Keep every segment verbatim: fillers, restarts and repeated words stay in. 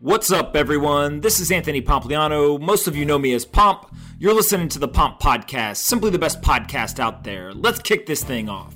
What's up, everyone? This is Anthony Pompliano. Most of you know me as Pomp. You're listening to the Pomp Podcast, simply the best podcast out there. Let's kick this thing off.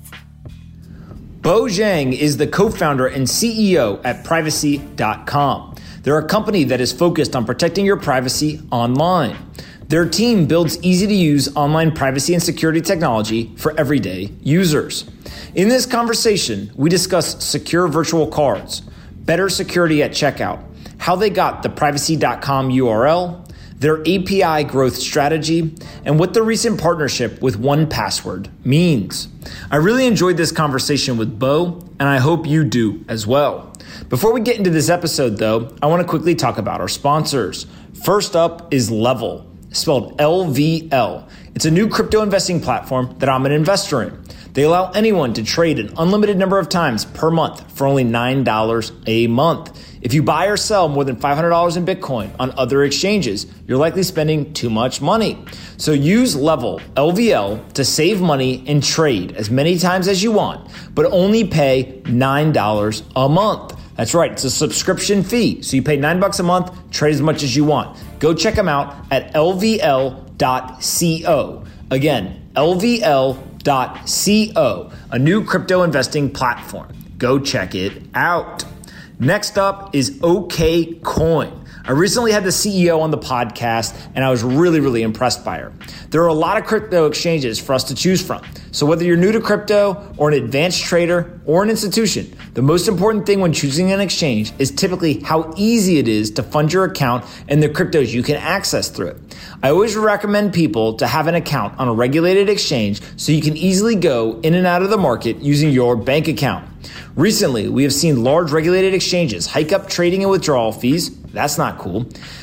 Bo Zhang is the co-founder and C E O at privacy dot com. They're a company that is focused on protecting your privacy online. Their team builds easy-to-use online privacy and security technology for everyday users. In this conversation, we discuss secure virtual cards, better security at checkout, how they got the privacy dot com U R L, their A P I growth strategy, and what the recent partnership with one password means. I really enjoyed this conversation with Bo, and I hope you do as well. Before we get into this episode, though, I want to quickly talk about our sponsors. First up is Level, spelled L V L. It's a new crypto investing platform that I'm an investor in. They allow anyone to trade an unlimited number of times per month for only nine dollars a month. If you buy or sell more than five hundred dollars in Bitcoin on other exchanges, you're likely spending too much money. So use Level, L V L, to save money and trade as many times as you want, but only pay nine dollars a month. That's right, it's a subscription fee. So you pay nine bucks a month, trade as much as you want. Go check them out at L V L dot co. Again, L V L dot co, a new crypto investing platform. Go check it out. Next up is OKCoin. I recently had the C E O on the podcast, and I was really, really impressed by her. There are a lot of crypto exchanges for us to choose from. So whether you're new to crypto or an advanced trader or an institution, the most important thing when choosing an exchange is typically how easy it is to fund your account and the cryptos you can access through it. I always recommend people to have an account on a regulated exchange so you can easily go in and out of the market using your bank account. Recently, we have seen large regulated exchanges hike up trading and withdrawal fees. That's not cool.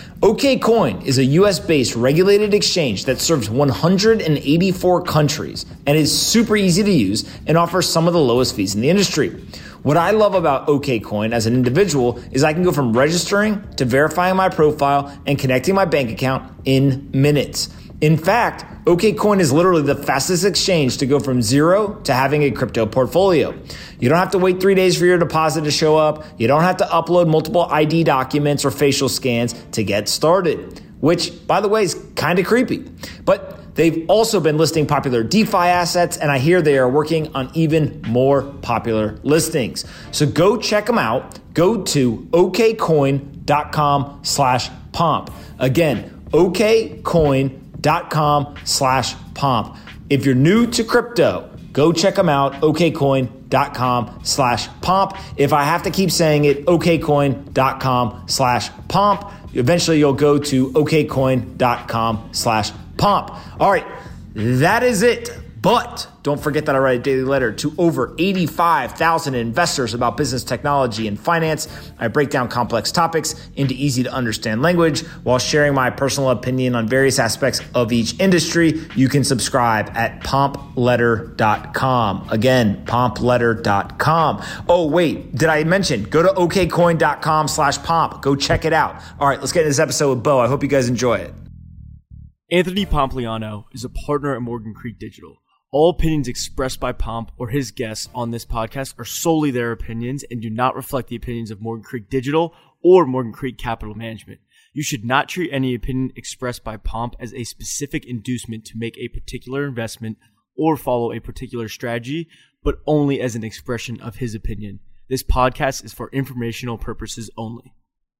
OKCoin is a U S-based regulated exchange that serves one hundred eighty-four countries and is super easy to use and offers some of the lowest fees in the industry. What I love about OKCoin as an individual is I can go from registering to verifying my profile and connecting my bank account in minutes. In fact, OKCoin is literally the fastest exchange to go from zero to having a crypto portfolio. You don't have to wait three days for your deposit to show up. You don't have to upload multiple I D documents or facial scans to get started, which, by the way, is kind of creepy. But they've also been listing popular DeFi assets, and I hear they are working on even more popular listings. So go check them out. Go to okcoin dot com slash pomp. Again, okcoin dot com slash pomp. If you're new to crypto, go check them out, okcoin dot com slash pomp. If I have to keep saying it, okcoin dot com slash pomp. Eventually you'll go to okcoin dot com slash pomp. All right, that is it. But don't forget that I write a daily letter to over eighty-five thousand investors about business technology and finance. I break down complex topics into easy to understand language while sharing my personal opinion on various aspects of each industry. You can subscribe at pomp letter dot com. Again, pomp letter dot com. Oh, wait, did I mention? Go to okcoin dot com slash pomp. Go check it out. All right, let's get into this episode with Bo. I hope you guys enjoy it. Anthony Pompliano is a partner at Morgan Creek Digital. All opinions expressed by Pomp or his guests on this podcast are solely their opinions and do not reflect the opinions of Morgan Creek Digital or Morgan Creek Capital Management. You should not treat any opinion expressed by Pomp as a specific inducement to make a particular investment or follow a particular strategy, but only as an expression of his opinion. This podcast is for informational purposes only.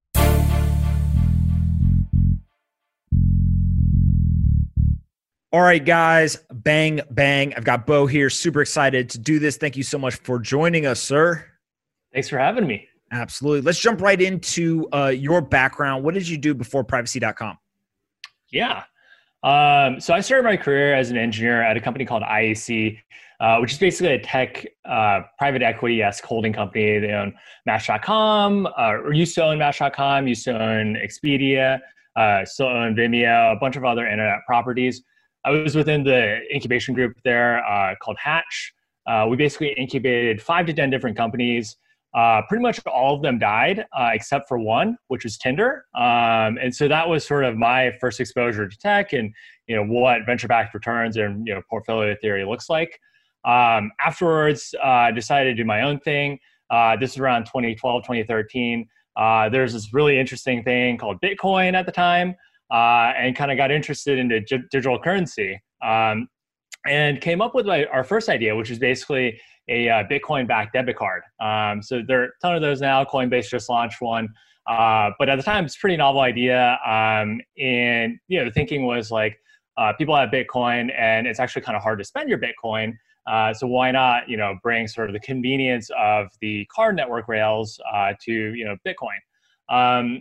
All right, guys, bang, bang. I've got Bo here. Super excited to do this. Thank you so much for joining us, sir. Thanks for having me. Absolutely. Let's jump right into uh, your background. What did you do before privacy dot com? Yeah. Um, so I started my career as an engineer at a company called I A C, uh, which is basically a tech uh, private equity-esque holding company. They own Match dot com, uh, or used to own Match dot com, used to own Expedia, uh, still own Vimeo, a bunch of other internet properties. I was within the incubation group there uh, called Hatch. Uh, we basically incubated five to ten different companies. Uh, pretty much all of them died uh, except for one, which was Tinder. Um, and so that was sort of my first exposure to tech and you know what venture-backed returns and you know portfolio theory looks like. Um, afterwards, I uh, decided to do my own thing. Uh, this is around twenty twelve, twenty thirteen. uh, there's this really interesting thing called Bitcoin at the time, uh, and kind of got interested into g- digital currency, um, and came up with my, our first idea, which is basically a uh, Bitcoin-backed debit card. Um, so there are a ton of those now. Coinbase just launched one. Uh, but at the time, it's a pretty novel idea. Um, and, you know, the thinking was like, uh, people have Bitcoin and it's actually kind of hard to spend your Bitcoin. Uh, so why not, you know, bring sort of the convenience of the card network rails uh, to, you know, Bitcoin. Um,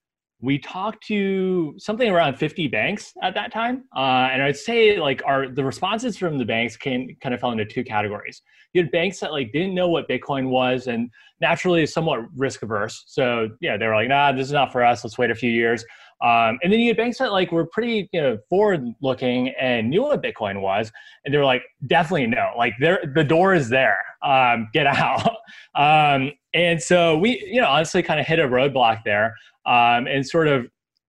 we talked to something around fifty banks at that time. Uh, and I'd say like our, the responses from the banks came kind of fell into two categories. You had banks that like didn't know what Bitcoin was and naturally somewhat risk averse. So yeah, they were like, nah, this is not for us. Let's wait a few years. Um, and then you had banks that like were pretty, you know, forward looking and knew what Bitcoin was. And they were like, definitely no, like there, the door is there, um, get out. um, and so we, you know, honestly kind of hit a roadblock there, um, and sort of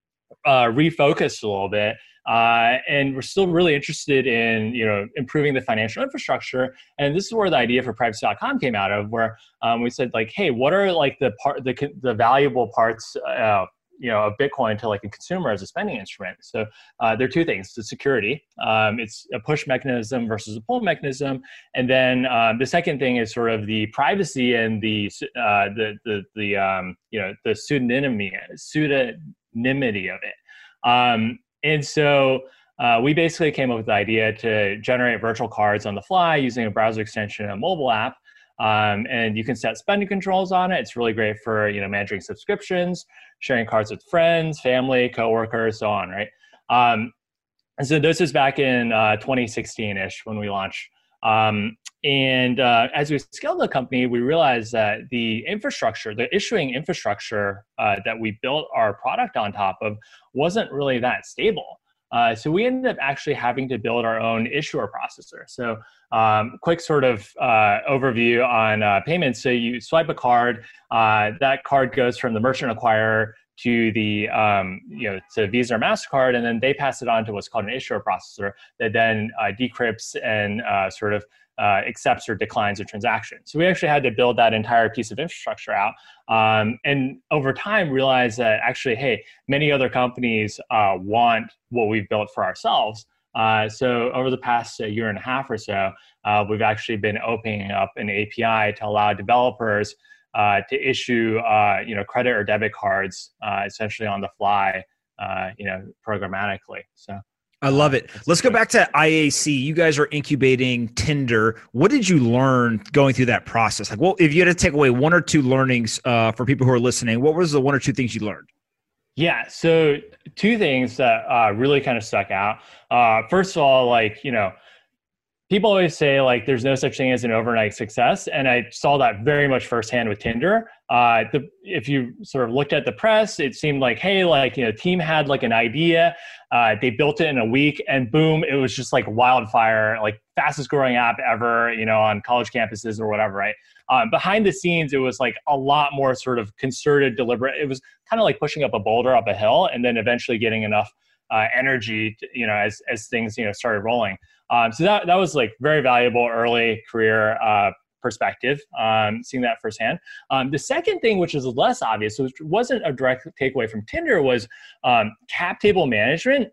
uh, refocused a little bit. Uh, and we're still really interested in, you know, improving the financial infrastructure. And this is where the idea for privacy dot com came out of, where um, we said like, hey, what are like the part, the, the valuable parts, uh, you know, of Bitcoin to like a consumer as a spending instrument. So uh, there are two things: the security, um, it's a push mechanism versus a pull mechanism, and then um, the second thing is sort of the privacy and the uh, the the the um, you know the pseudonymity pseudonymity of it. Um, and so uh, we basically came up with the idea to generate virtual cards on the fly using a browser extension and a mobile app. Um, and you can set spending controls on it. It's really great for, you know, managing subscriptions, sharing cards with friends, family, coworkers, so on, right? Um, and so this was back in uh, twenty sixteen-ish when we launched. Um, and uh, as we scaled the company, we realized that the infrastructure, the issuing infrastructure uh, that we built our product on top of wasn't really that stable. Uh, so we ended up actually having to build our own issuer processor. So um, quick sort of uh, overview on uh, payments. So you swipe a card, uh, that card goes from the merchant acquirer to the, um, you know, to Visa or MasterCard, and then they pass it on to what's called an issuer processor that then uh, decrypts and uh, sort of uh, accepts or declines a transaction. So we actually had to build that entire piece of infrastructure out. Um, and over time realized that actually, hey, many other companies uh, want what we've built for ourselves. Uh, so over the past uh, year and a half or so, uh, we've actually been opening up an A P I to allow developers uh, to issue, uh, you know, credit or debit cards uh, essentially on the fly, uh, you know, programmatically. So. I love it. Let's go back to I A C. You guys are incubating Tinder. What did you learn going through that process? Like, well, if you had to take away one or two learnings uh, for people who are listening, what was the one or two things you learned? Yeah. So two things that uh, really kind of stuck out. Uh, first of all, like, you know, people always say like there's no such thing as an overnight success. And I saw that very much firsthand with Tinder. Uh, the, if you sort of looked at the press, it seemed like, hey, like, you know, team had like an idea, uh, they built it in a week and boom, it was just like wildfire, like fastest growing app ever, you know, on college campuses or whatever, right? Um, behind the scenes, it was like a lot more sort of concerted, deliberate. It was kind of like pushing up a boulder up a hill and then eventually getting enough uh, energy, to, you know, as, as things, you know, started rolling. Um, so that, that was like very valuable early career uh, perspective, um, seeing that firsthand. Um, the second thing, which is less obvious, which wasn't a direct takeaway from Tinder, was um, cap table management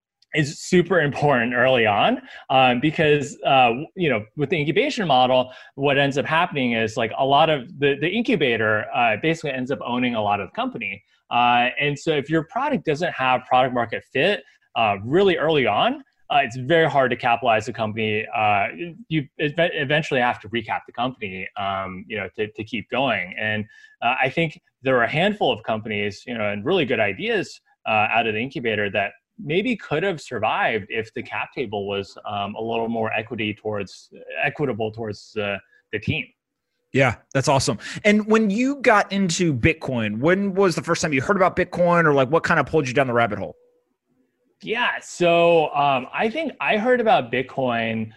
is super important early on um, because, uh, you know, with the incubation model, what ends up happening is like a lot of the, the incubator uh, basically ends up owning a lot of the company. Uh, and so if your product doesn't have product market fit uh, really early on, Uh, it's very hard to capitalize the company. Uh, you eventually have to recap the company, um, you know, to, to keep going. And uh, I think there are a handful of companies, you know, and really good ideas uh, out of the incubator that maybe could have survived if the cap table was um, a little more equity towards equitable towards uh, the team. Yeah, that's awesome. And when you got into Bitcoin, when was the first time you heard about Bitcoin, or like what kind of pulled you down the rabbit hole? Yeah, so um, I think I heard about Bitcoin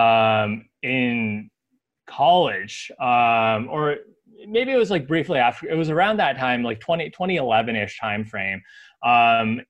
um, in college, um, or maybe it was like briefly after. It was around that time, like twenty, twenty eleven-ish time frame. Um,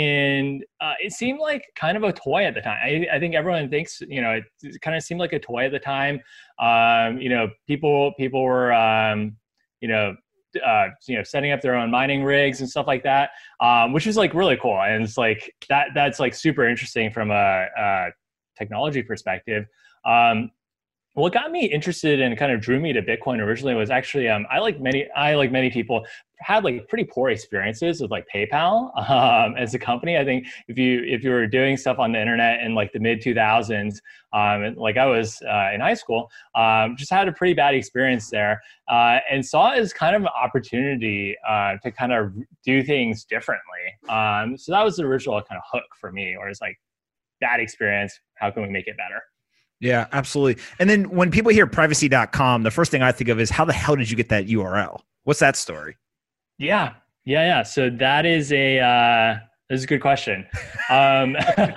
and uh, it seemed like kind of a toy at the time. I, I think everyone thinks, you know, it, it kind of seemed like a toy at the time. Um, you know, people people were, um, you know, uh, you know, setting up their own mining rigs and stuff like that, um, which is like really cool. And it's like that that's like super interesting from a, a technology perspective. Um, what got me interested and kind of drew me to Bitcoin originally was actually um, I like many I like many people had like pretty poor experiences with like PayPal um, as a company. I think if you if you were doing stuff on the internet in like the mid two thousands, um, like I was uh, in high school, um, just had a pretty bad experience there, uh, and saw it as kind of an opportunity uh, to kind of do things differently. Um, so that was the original kind of hook for me, or it's like bad experience. How can we make it better? Yeah, absolutely. And then when people hear privacy dot com, the first thing I think of is how the hell did you get that U R L? What's that story? Yeah, yeah, yeah. So that is a uh, that is a good question. Um,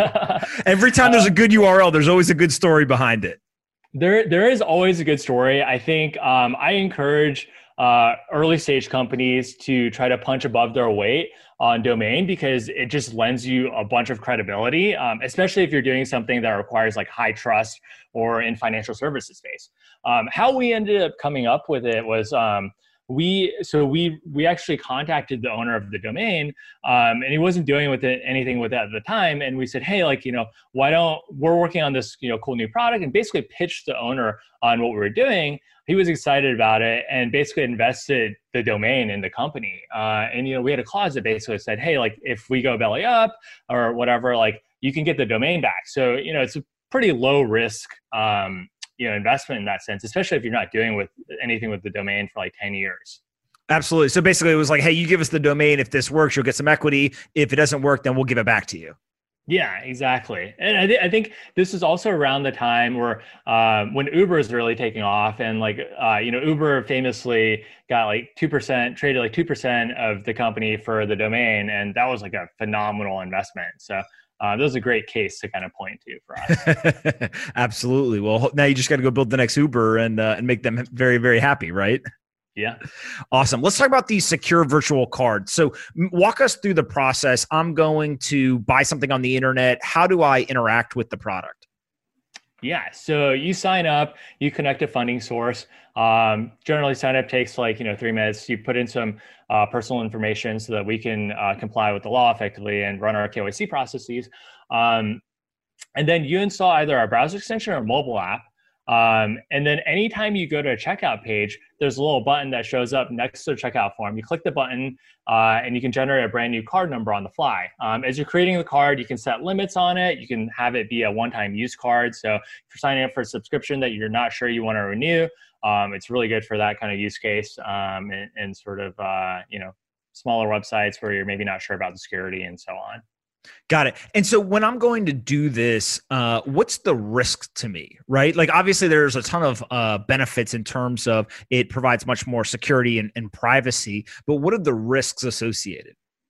Every time there's a good U R L, there's always a good story behind it. There, there is always a good story. I think um, I encourage uh, early stage companies to try to punch above their weight on domain, because it just lends you a bunch of credibility, um, especially if you're doing something that requires like high trust or in financial services space. Um, how we ended up coming up with it was um, we so we we actually contacted the owner of the domain, um, and he wasn't doing with it anything with it at the time. And we said, hey, like, you know, why don't we're working on this, you know, cool new product, and basically pitched the owner on what we were doing. He was excited about it and basically invested the domain in the company. Uh, and, you know, we had a clause that basically said, hey, like if we go belly up or whatever, like you can get the domain back. So, you know, it's a pretty low risk, um, you know, investment in that sense, especially if you're not doing with anything with the domain for like ten years. Absolutely. So basically it was like, hey, you give us the domain. If this works, you'll get some equity. If it doesn't work, then we'll give it back to you. Yeah, exactly. And I, th- I think this is also around the time where uh, when Uber is really taking off, and like, uh, you know, Uber famously got like two percent, traded like two percent of the company for the domain. And that was like a phenomenal investment. So uh, that was a great case to kind of point to for us. Absolutely. Well, now you just got to go build the next Uber and uh, and make them very, very happy, right? Yeah. Awesome. Let's talk about these secure virtual cards. So walk us through the process. I'm going to buy something on the internet. How do I interact with the product? Yeah. So you sign up, you connect a funding source. Um, generally sign up takes like, you know, three minutes. You put in some uh, personal information so that we can uh, comply with the law effectively and run our K Y C processes. Um, and then you install either our browser extension or mobile app. Um, and then anytime you go to a checkout page, there's a little button that shows up next to the checkout form. You click the button uh, and you can generate a brand new card number on the fly. Um, as you're creating the card, you can set limits on it. You can have it be a one-time use card. So if you're signing up for a subscription that you're not sure you want to renew, um, it's really good for that kind of use case um, and, and sort of, uh, you know, smaller websites where you're maybe not sure about the security and so on. Got it. And so when I'm going to do this, uh, what's the risk to me, right? Like obviously there's a ton of uh, benefits in terms of it provides much more security and, and privacy, but what are the risks associated?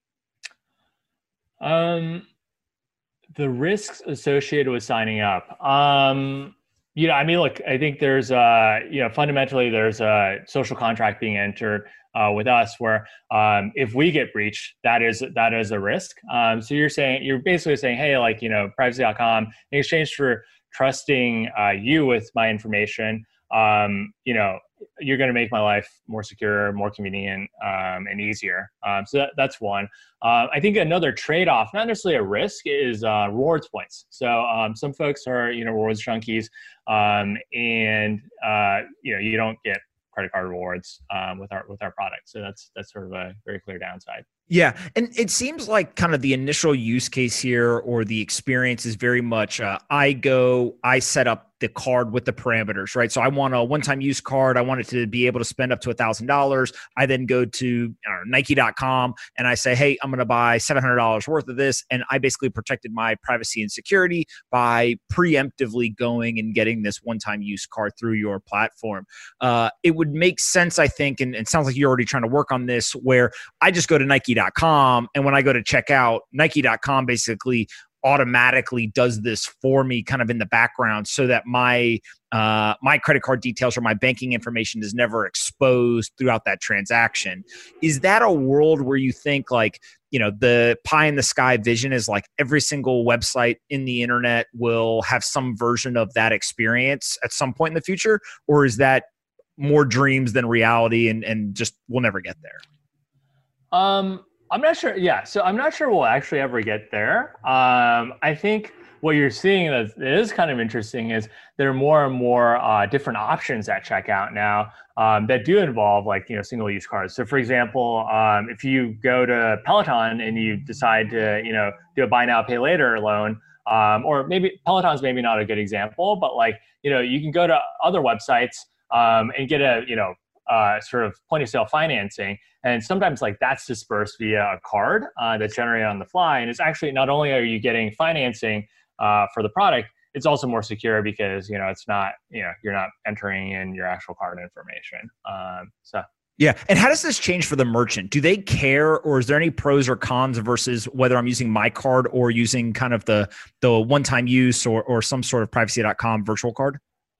Um, the risks associated with signing up. Um, you know, I mean, look, I think there's, uh, you know, fundamentally there's a social contract being entered Uh, with us, where um, if we get breached, that is that is a risk. Um, so you're saying you're basically saying, hey, like you know, privacy dot com in exchange for trusting uh, you with my information, um, you know, you're going to make my life more secure, more convenient, um, and easier. Um, so that, that's one. Uh, I think another trade-off, not necessarily a risk, is uh, rewards points. So um, some folks are you know rewards junkies, um, and uh, you know you don't get credit card rewards um, with our with our product. So that's that's sort of a very clear downside. Yeah. And it seems like kind of the initial use case here or the experience is very much uh, I go, I set up the card with the parameters, right? So I want a one-time use card. I want it to be able to spend up to one thousand dollars. I then go to uh, Nike dot com and I say, hey, I'm going to buy seven hundred dollars worth of this. And I basically protected my privacy and security by preemptively going and getting this one-time use card through your platform. Uh, it would make sense, I think, and it sounds like you're already trying to work on this, where I just go to Nike dot com and when I go to check out, Nike dot com basically automatically does this for me kind of in the background so that my uh, my credit card details or my banking information is never exposed throughout that transaction. Is that a world where you think like, you know, the pie in the sky vision is like every single website in the internet will have some version of that experience at some point in the future? Or is that more dreams than reality and, and just we'll never get there? Um, I'm not sure. Yeah. So I'm not sure we'll actually ever get there. Um, I think what you're seeing that is kind of interesting is there are more and more uh, different options at checkout now um, that do involve like, you know, single use cards. So for example, um, if you go to Peloton and you decide to, you know, do a buy now, pay later loan, um, or maybe Peloton's maybe not a good example, but like, you know, you can go to other websites um, and get a, you know, uh, sort of point of sale financing. And sometimes like that's dispersed via a card uh, that's generated on the fly. And it's actually not only are you getting financing uh, for the product, it's also more secure because, you know, it's not, you know, you're not entering in your actual card information. Um, so. Yeah. And how does this change for the merchant? Do they care, or is there any pros or cons versus whether I'm using my card or using kind of the, the one-time use or, or some sort of privacy dot com virtual card?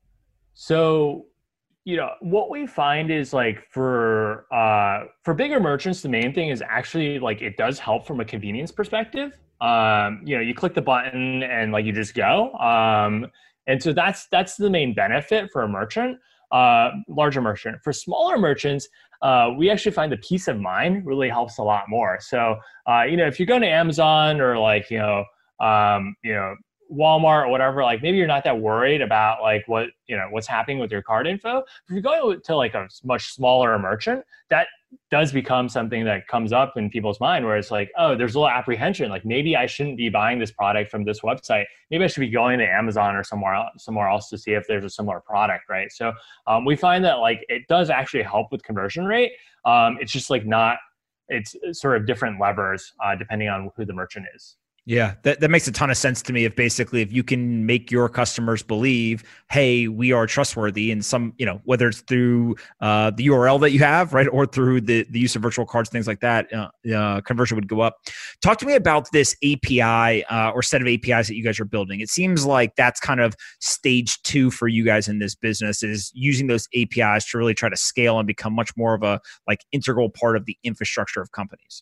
So, you know, what we find is like for uh, for bigger merchants, the main thing is actually like it does help from a convenience perspective. Um, you know, you click the button and like you just go. Um, and so that's that's the main benefit for a merchant, uh, larger merchant. For smaller merchants, uh, we actually find the peace of mind really helps a lot more. So, uh, you know, if you're going to Amazon or like, you know, um, you know, Walmart or whatever, like maybe you're not that worried about like what, you know, what's happening with your card info. If you're going to like a much smaller merchant, that does become something that comes up in people's mind where it's like, oh, there's a little apprehension. Like maybe I shouldn't be buying this product from this website. Maybe I should be going to Amazon or somewhere else, somewhere else to see if there's a similar product, right? So um, we find that like it does actually help with conversion rate. Um, it's just like not, it's sort of different levers uh, depending on who the merchant is. Yeah, that, that makes a ton of sense to me. If basically, if you can make your customers believe, hey, we are trustworthy, and some, you know, whether it's through uh, the U R L that you have, right, or through the, the use of virtual cards, things like that, uh, uh, conversion would go up. Talk to me about this A P I uh, or set of A P Is that you guys are building. It seems like that's kind of stage two for you guys in this business, is using those A P Is to really try to scale and become much more of a like integral part of the infrastructure of companies.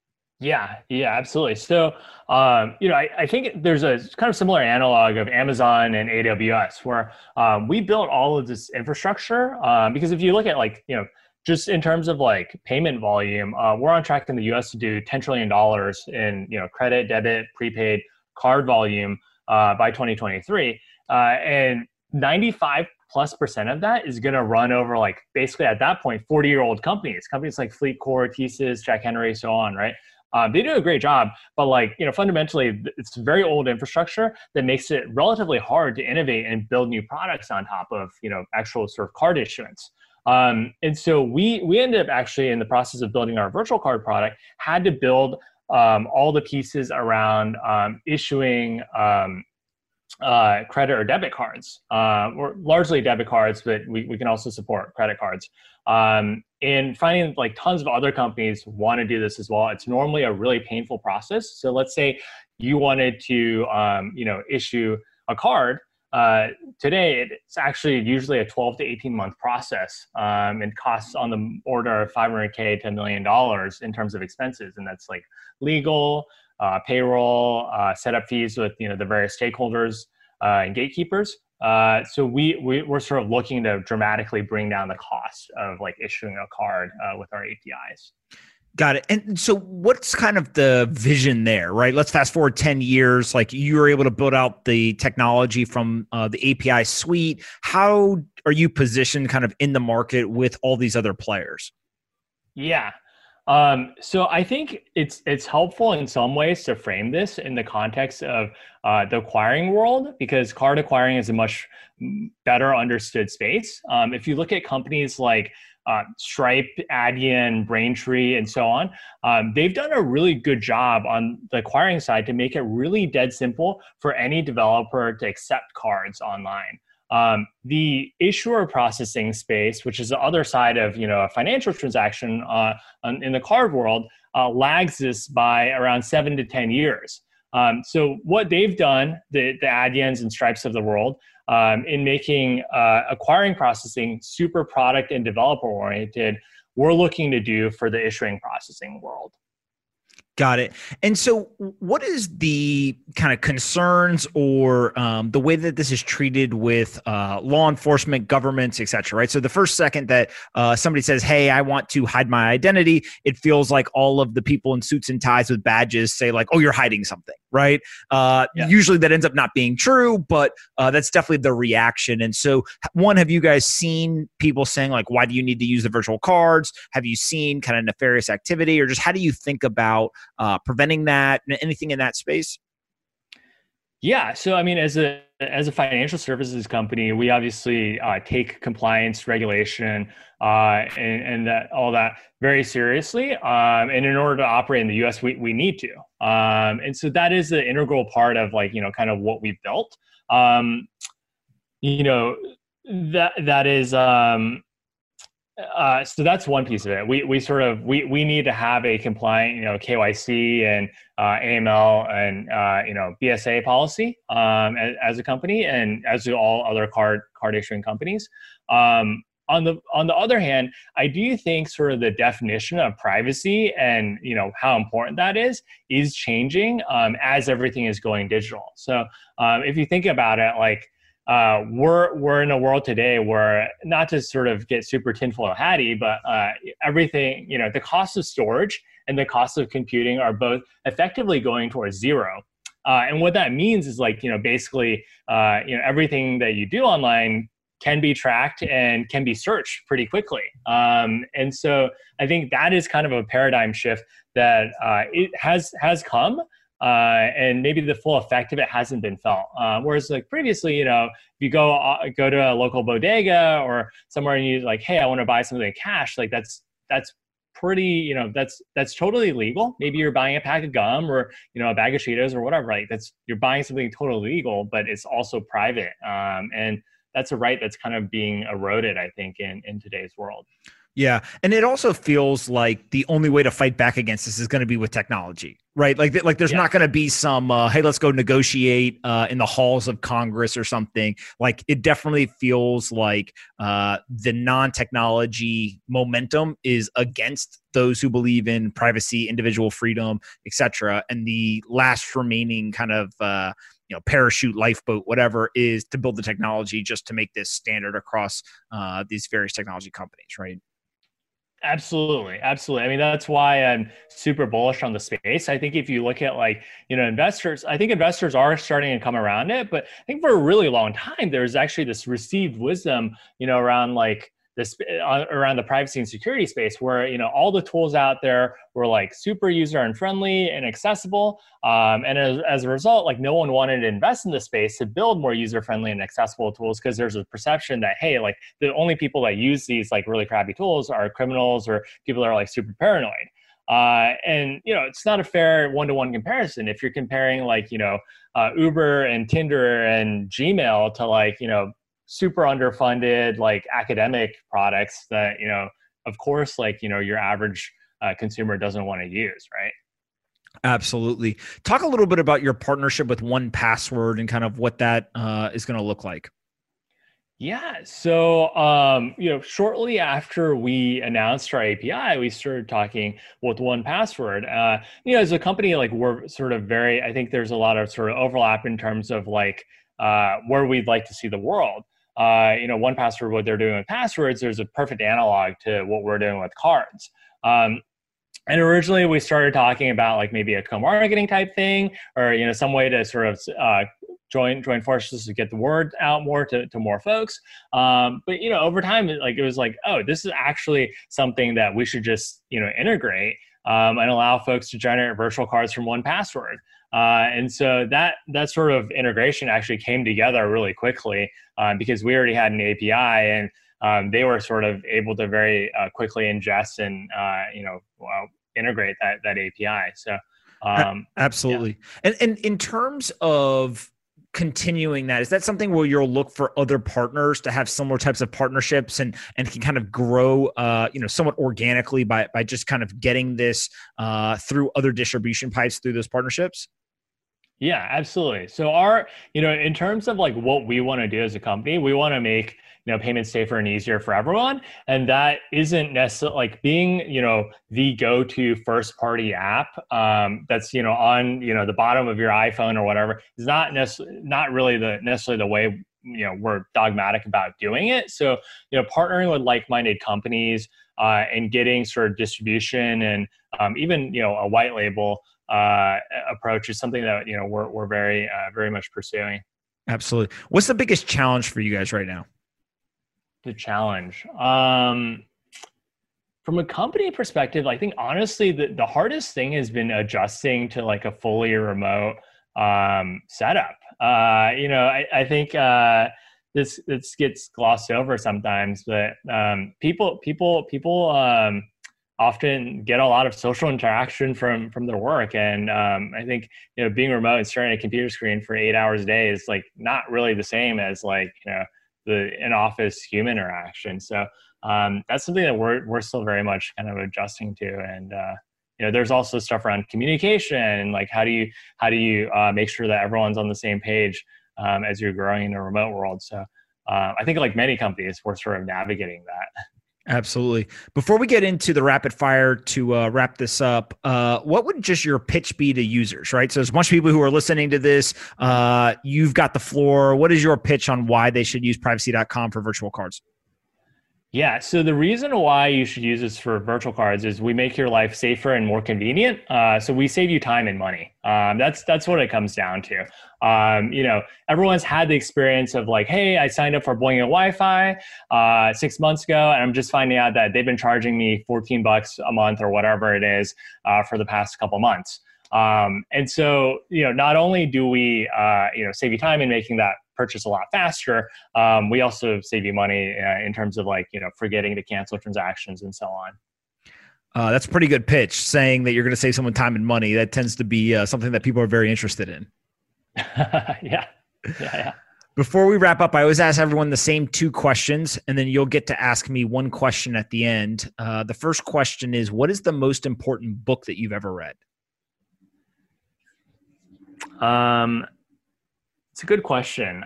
Yeah, yeah, absolutely. So, um, you know, I, I think there's a kind of similar analog of Amazon and A W S where um, we built all of this infrastructure um, because if you look at like, you know, just in terms of like payment volume, uh, we're on track in the U S to do ten trillion dollars in, you know, credit, debit, prepaid card volume uh, by twenty twenty-three. Uh, and ninety-five plus percent of that is going to run over like basically at that point, forty year old companies, companies like FleetCor, TSYS, Jack Henry, so on, right? Um, they do a great job, but like, you know, fundamentally, it's very old infrastructure that makes it relatively hard to innovate and build new products on top of, you know, actual sort of card issuance. Um, and so we we ended up actually in the process of building our virtual card product, had to build um, all the pieces around um, issuing um, uh, credit or debit cards, uh, or largely debit cards, but we, we can also support credit cards. Um, and finding like tons of other companies want to do this as well. It's normally a really painful process. So let's say you wanted to, um, you know, issue a card. Uh, today, it's actually usually a twelve to eighteen month process, um, and costs on the order of five hundred K to a million dollars in terms of expenses. And that's like legal, uh, payroll, uh, setup fees with, you know, the various stakeholders uh, and gatekeepers. Uh, so we, we, we're sort of looking to dramatically bring down the cost of like issuing a card uh, with our A P Is. Got it. And so what's kind of the vision there, right? Let's fast forward ten years. Like you were able to build out the technology from uh, the A P I suite. How are you positioned kind of in the market with all these other players? Yeah. Um, so I think it's it's helpful in some ways to frame this in the context of uh, the acquiring world, because card acquiring is a much better understood space. Um, if you look at companies like uh, Stripe, Adyen, Braintree, and so on, um, they've done a really good job on the acquiring side to make it really dead simple for any developer to accept cards online. Um, the issuer processing space, which is the other side of, you know, a financial transaction uh, in the card world, uh, lags this by around seven to ten years. Um, so what they've done, the, the Adyens and Stripes of the world, um, in making uh, acquiring processing super product and developer oriented, we're looking to do for the issuing processing world. Got it. And so what is the kind of concerns or um, the way that this is treated with uh, law enforcement, governments, et cetera, right? So the first second that uh, somebody says, hey, I want to hide my identity, it feels like all of the people in suits and ties with badges say like, oh, you're hiding something, right? Uh, yeah. Usually that ends up not being true, but uh, that's definitely the reaction. And so one, have you guys seen people saying like, why do you need to use the virtual cards? Have you seen kind of nefarious activity, or just how do you think about Uh, preventing that, anything in that space? Yeah. So, I mean, as a as a financial services company, we obviously uh, take compliance, regulation, uh, and, and that all that very seriously. Um, and in order to operate in the U S, we we need to. Um, and so that is an integral part of like you know kind of what we've built. Um, you know that that is. Um, Uh, so that's one piece of it. We we sort of we we need to have a compliant, you know, K Y C and uh, A M L and uh, you know B S A policy um, as, as a company, and as do all other card card issuing companies. Um, on the on the other hand, I do think sort of the definition of privacy and you know how important that is is changing um, as everything is going digital. So um, if you think about it, like. Uh, we're we're in a world today where, not to sort of get super tinfoil hatty, but uh, everything, you know, the cost of storage and the cost of computing are both effectively going towards zero. Uh, and what that means is like, you know, basically, uh, you know, everything that you do online can be tracked and can be searched pretty quickly. Um, and so I think that is kind of a paradigm shift that uh, it has has come. Uh, and maybe the full effect of it hasn't been felt. Uh, whereas like previously, you know, if you go uh, go to a local bodega or somewhere and you like, hey, I want to buy something in cash, like that's that's pretty, you know, that's that's totally legal. Maybe you're buying a pack of gum or you know a bag of Cheetos or whatever. Like that's you're buying something totally legal, but it's also private, um, and that's a right that's kind of being eroded, I think, in in today's world. Yeah. And it also feels like the only way to fight back against this is going to be with technology, right? Like, like there's yeah. not going to be some, uh, hey, let's go negotiate uh, in the halls of Congress or something. Like it definitely feels like uh, the non-technology momentum is against those who believe in privacy, individual freedom, et cetera. And the last remaining kind of, uh, you know, parachute, lifeboat, whatever, is to build the technology just to make this standard across uh, these various technology companies, right? Absolutely. Absolutely. I mean, that's why I'm super bullish on the space. I think if you look at like, you know, investors, I think investors are starting to come around it, but I think for a really long time, there's actually this received wisdom, you know, around like this, uh, around the privacy and security space where, you know, all the tools out there were like super user and friendly and accessible. Um, and as, as a result, like no one wanted to invest in the space to build more user-friendly and accessible tools because there's a perception that, hey, like the only people that use these like really crappy tools are criminals or people that are like super paranoid. Uh, and, you know, it's not a fair one-to-one comparison. If you're comparing like, you know, uh, Uber and Tinder and Gmail to like, you know, super underfunded like academic products that, you know, of course, like, you know, your average uh, consumer doesn't want to use, right? Absolutely. Talk a little bit about your partnership with one Password and kind of what that uh, is going to look like. Yeah. So, um, you know, shortly after we announced our A P I, we started talking with one Password. Uh, you know, as a company, like we're sort of very, I think there's a lot of sort of overlap in terms of like uh, where we'd like to see the world. Uh, you know, one Password, what they're doing with passwords, there's a perfect analog to what we're doing with cards. Um, and originally we started talking about like maybe a co-marketing type thing, or, you know, some way to sort of uh, join join forces to get the word out more to, to more folks. Um, but, you know, over time, like it was like, oh, this is actually something that we should just, you know, integrate um, and allow folks to generate virtual cards from one Password. Uh, and so that that sort of integration actually came together really quickly um, because we already had an A P I, and um, they were sort of able to very uh, quickly ingest and uh, you know uh, integrate that that A P I. So um, absolutely. Yeah. And and in terms of continuing that, is that something where you'll look for other partners to have similar types of partnerships and and can kind of grow uh you know somewhat organically by by just kind of getting this uh through other distribution pipes through those partnerships? Yeah, absolutely. So our, you know, in terms of like what we want to do as a company, we want to make, you know, payments safer and easier for everyone. And that isn't necessarily like being, you know, the go-to first party app um, that's, you know, on, you know, the bottom of your iPhone or whatever is not necessarily, not really the necessarily the way, you know, we're dogmatic about doing it. So, you know, partnering with like-minded companies uh, and getting sort of distribution and um, even, you know, a white label uh, approach is something that, you know, we're, we're very, uh, very much pursuing. Absolutely. What's the biggest challenge for you guys right now? The challenge. Um, from a company perspective, I think honestly, the, the hardest thing has been adjusting to like a fully remote um, setup. Uh, you know, I, I think uh, this, this gets glossed over sometimes, but um, people, people, people, um, often get a lot of social interaction from from their work, and um, I think, you know, being remote and staring at a computer screen for eight hours a day is like not really the same as like, you know, the in office human interaction. So um, that's something that we're we're still very much kind of adjusting to, and uh, you know, there's also stuff around communication, like how do you how do you uh, make sure that everyone's on the same page um, as you're growing in a remote world. So uh, I think like many companies, we're sort of navigating that. Absolutely. Before we get into the rapid fire to uh, wrap this up, uh, what would just your pitch be to users, right? So there's a bunch of people who are listening to this. Uh, you've got the floor. What is your pitch on why they should use privacy dot com for virtual cards? Yeah, so the reason why you should use this for virtual cards is we make your life safer and more convenient. Uh, so we save you time and money. Um, that's that's what it comes down to. Um, you know, everyone's had the experience of like, hey, I signed up for Boingo Wi-Fi uh, six months ago, and I'm just finding out that they've been charging me fourteen bucks a month or whatever it is uh, for the past couple months. Um, and so, you know, not only do we, uh, you know, save you time in making that purchase a lot faster, um, we also save you money uh, in terms of like, you know, forgetting to cancel transactions and so on. Uh, that's a pretty good pitch, saying that you're going to save someone time and money. That tends to be uh, something that people are very interested in. yeah. Yeah. Yeah. Before we wrap up, I always ask everyone the same two questions, and then you'll get to ask me one question at the end. Uh, the first question is, what is the most important book that you've ever read? Um, it's a good question.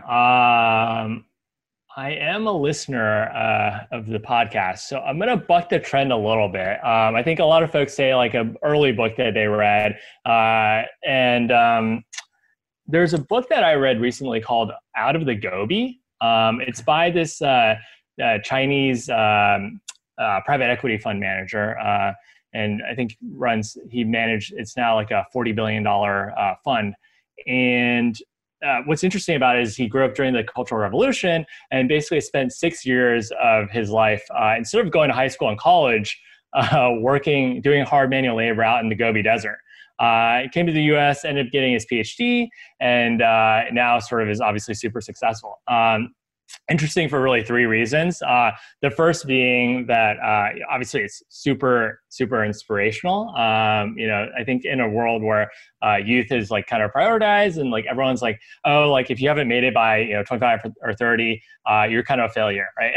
Um, I am a listener uh, of the podcast, so I'm going to buck the trend a little bit. Um, I think a lot of folks say like an early book that they read, uh, and um, there's a book that I read recently called Out of the Gobi. Um, it's by this uh, uh, Chinese um, uh, private equity fund manager. Uh, and I think runs, he managed, it's now like a forty billion dollars uh, fund. And uh, what's interesting about it is he grew up during the Cultural Revolution and basically spent six years of his life, uh, instead of going to high school and college, uh, working, doing hard manual labor out in the Gobi Desert. Uh, came to the U S, ended up getting his PhD, and uh, now sort of is obviously super successful. Um, interesting for really three reasons. Uh, the first being that uh, obviously it's super, super inspirational. Um, you know, I think in a world where uh, youth is like kind of prioritized and like everyone's like, oh, like if you haven't made it by, you know, twenty-five or thirty, uh, you're kind of a failure, right?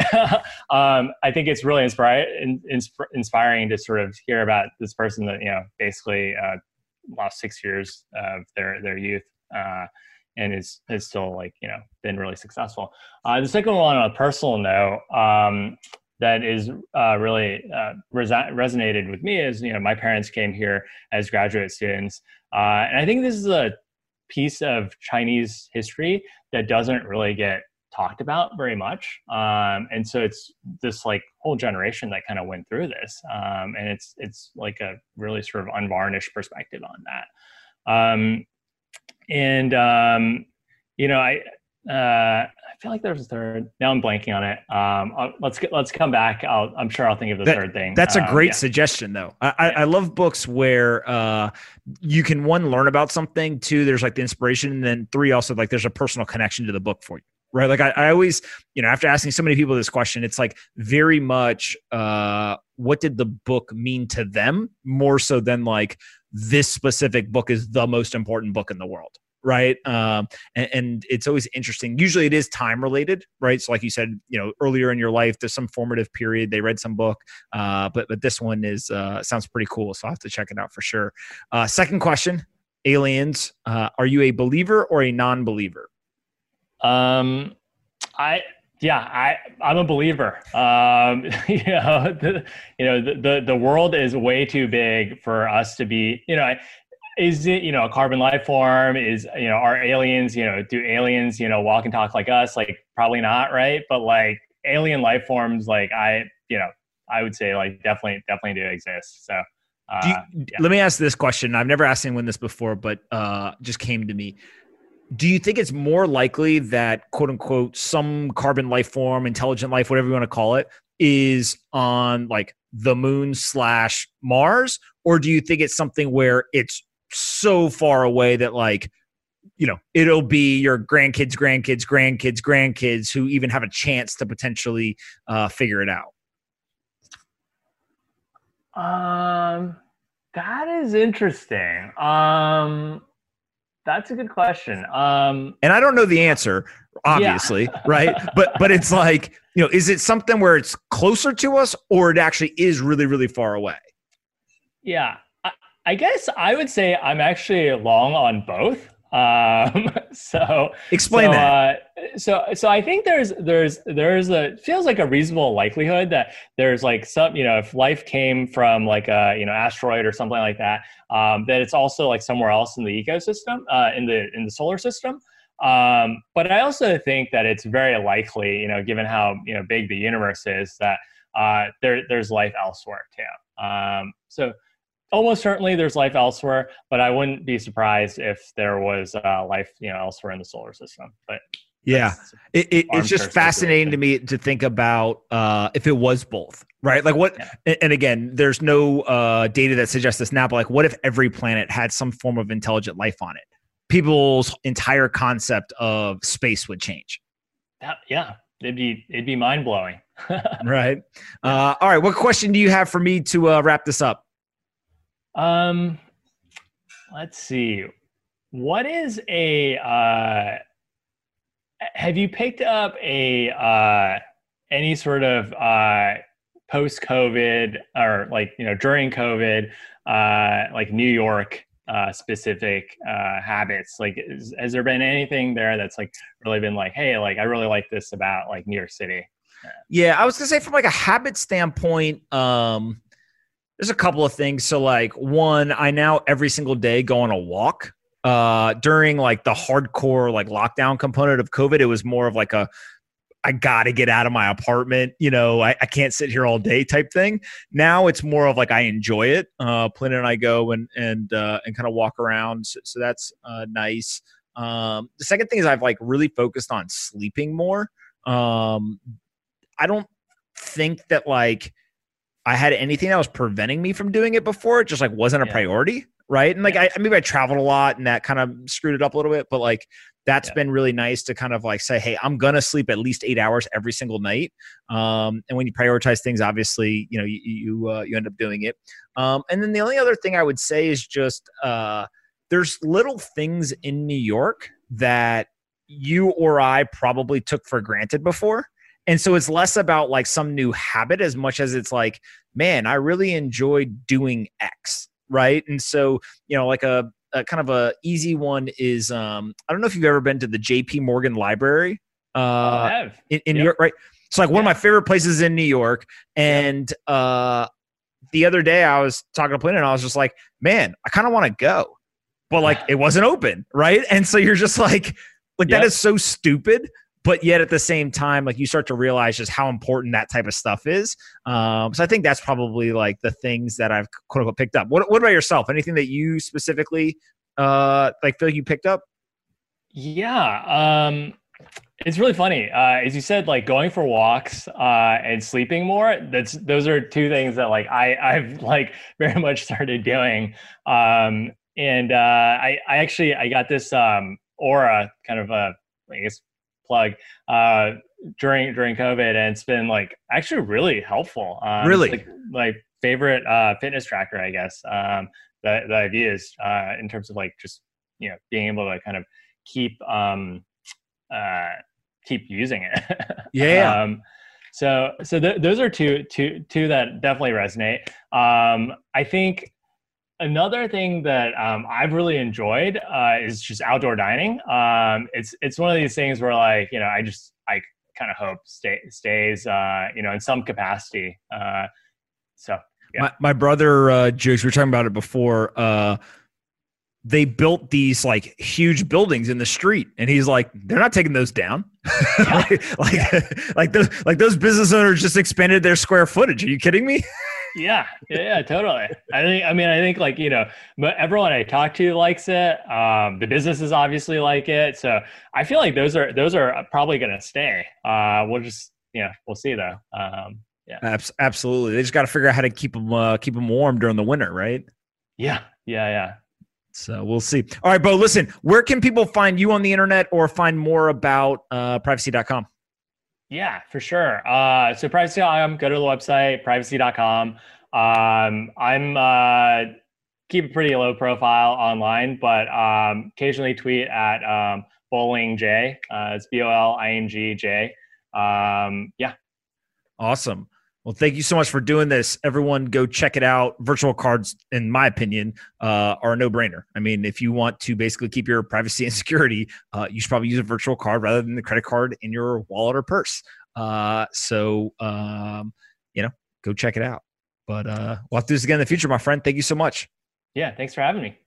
um, I think it's really inspire- in, insp- inspiring to sort of hear about this person that, you know, basically uh, lost six years of their, their youth. Uh, and is, is still like, you know, been really successful. Uh, the second one on a personal note um, that is uh, really uh, res- resonated with me is, you know, my parents came here as graduate students. Uh, and I think this is a piece of Chinese history that doesn't really get talked about very much. Um, and so it's this like whole generation that kind of went through this. Um, and it's, it's like a really sort of unvarnished perspective on that. Um, And, um, you know, I, uh, I feel like there's a third. Now I'm blanking on it. Um, I'll, let's get, let's come back. I'll, I'm sure I'll think of the that, third thing. That's a great um, yeah. suggestion, though. I, yeah. I, I love books where uh, you can, one, learn about something, two, there's like the inspiration, and then three, also like there's a personal connection to the book for you. Right. Like I, I always, you know, after asking so many people this question, it's like very much uh, what did the book mean to them more so than like this specific book is the most important book in the world. Right. Um, and, and it's always interesting. Usually it is time related. Right. So like you said, you know, earlier in your life, there's some formative period. They read some book. Uh, but but this one is uh, sounds pretty cool. So I'll have to check it out for sure. Uh, second question. aliens. Uh, are you a believer or a non-believer? Um, I yeah, I I'm a believer. Um, you know, the, you know, the, the the world is way too big for us to be. You know, is it you know a carbon life form? Is you know are aliens? You know, do aliens you know walk and talk like us? Like probably not, right? But like alien life forms, like I you know I would say like definitely definitely do exist. So. Uh, do you, yeah. Let me ask this question. I've never asked anyone this before, but uh, just came to me. Do you think it's more likely that, quote unquote, some carbon life form, intelligent life, whatever you want to call it, is on like the moon slash Mars? Or do you think it's something where it's so far away that like, you know, it'll be your grandkids, grandkids, grandkids, grandkids who even have a chance to potentially uh, figure it out? Um, that is interesting. Um, that's a good question. Um, and I don't know the answer, obviously, yeah. right? But but it's like, you know, is it something where it's closer to us, or it actually is really, really far away? Yeah, I, I guess I would say I'm actually long on both. Um, so explain so, that. Uh, so, so I think there's, there's, there's a, feels like a reasonable likelihood that there's like some, you know, if life came from like a, you know, asteroid or something like that, um, that it's also like somewhere else in the ecosystem, uh, in the, in the solar system. Um, but I also think that it's very likely, you know, given how, you know, big the universe is, that, uh, there, there's life elsewhere too. Um, so, almost certainly there's life elsewhere, but I wouldn't be surprised if there was uh, life, you know, elsewhere in the solar system. But yeah, it, it, it's just fascinating to me to think about uh, if it was both, right? Like what, yeah. And again, there's no uh, data that suggests this now, but like what if every planet had some form of intelligent life on it? People's entire concept of space would change. That, yeah, it'd be, it'd be mind blowing. Right. Uh, all right. What question do you have for me to uh, wrap this up? Um, let's see. What is a, uh, have you picked up a, uh, any sort of, uh, post-COVID or like, you know, during COVID, uh, like New York, uh, specific, uh, habits? Like, is, has there been anything there that's like really been like, hey, like, I really like this about like New York City? Yeah. Yeah, I was gonna say from like a habit standpoint, um, there's a couple of things. So like one, I now every single day go on a walk. Uh, during like the hardcore like lockdown component of COVID, it was more of like a, I gotta get out of my apartment. You know, I, I can't sit here all day type thing. Now it's more of like, I enjoy it. Uh, Plynn and I go and, and, uh, and kind of walk around. So, so that's uh, nice. Um, the second thing is I've like really focused on sleeping more. Um, I don't think that like, I had anything that was preventing me from doing it before. It just like wasn't a yeah. priority. Right. And like, yeah. I maybe I traveled a lot and that kind of screwed it up a little bit, but like, that's yeah. been really nice to kind of like say, hey, I'm going to sleep at least eight hours every single night. Um, and when you prioritize things, obviously, you know, you, you, uh, you end up doing it. Um, and then the only other thing I would say is just, uh, there's little things in New York that you or I probably took for granted before. And so it's less about like some new habit as much as it's like, man, I really enjoy doing X, right? And so, you know, like a, a kind of a easy one is, um, I don't know if you've ever been to the J P Morgan Library uh, oh, I have. in, in yep. New York, right? It's like one yeah. of my favorite places in New York. And yep. uh, the other day I was talking to Plynn and I was just like, man, I kind of want to go, but like it wasn't open, right? And so you're just like, like yep. that is so stupid. But yet at the same time, like you start to realize just how important that type of stuff is. Um, so I think that's probably like the things that I've quote unquote picked up. What, what about yourself? Anything that you specifically uh, like feel like you picked up? Yeah. Um, it's really funny. Uh, as you said, like going for walks uh, and sleeping more, that's, those are two things that like I, I've like very much started doing. Um, and uh, I, I actually, I got this um, Aura kind of a, I guess, plug uh during during COVID, and it's been like actually really helpful. Um, really, it's like my favorite uh fitness tracker, I guess, um that, that I've used uh in terms of like just you know being able to kind of keep um uh keep using it. Yeah. um so so th- those are two two two that definitely resonate. um I think another thing that um, I've really enjoyed uh, is just outdoor dining. Um, it's it's one of these things where like you know I just I kind of hope stay, stays uh, you know in some capacity. Uh, so yeah. My my brother uh, Josh, we were talking about it before. Uh, they built these like huge buildings in the street, and he's like, they're not taking those down. Yeah. like like, Yeah. like those like those business owners just expanded their square footage. Are you kidding me? Yeah, yeah, totally. I think, I mean, I think like, you know, but everyone I talk to likes it. Um, the businesses obviously like it. So I feel like those are, those are probably going to stay. Uh, we'll just, you know, we'll see though. Um, yeah. Abs- absolutely. They just got to figure out how to keep them, uh, keep them warm during the winter, right? Yeah, yeah, yeah. So we'll see. All right, Bo, listen, where can people find you on the internet or find more about uh, privacy dot com? Yeah, for sure. Uh, so privacy dot com, go to the website, privacy dot com. Um, I'm uh, keep a pretty low profile online, but um, occasionally tweet at um, Bowling J. Uh, it's B O L I N G J. Um, yeah. Awesome. Well, thank you so much for doing this. Everyone go check it out. Virtual cards, in my opinion, uh, are a no-brainer. I mean, if you want to basically keep your privacy and security, uh, you should probably use a virtual card rather than the credit card in your wallet or purse. Uh, so, um, you know, go check it out. But uh, we'll have to do this again in the future, my friend. Thank you so much. Yeah, thanks for having me.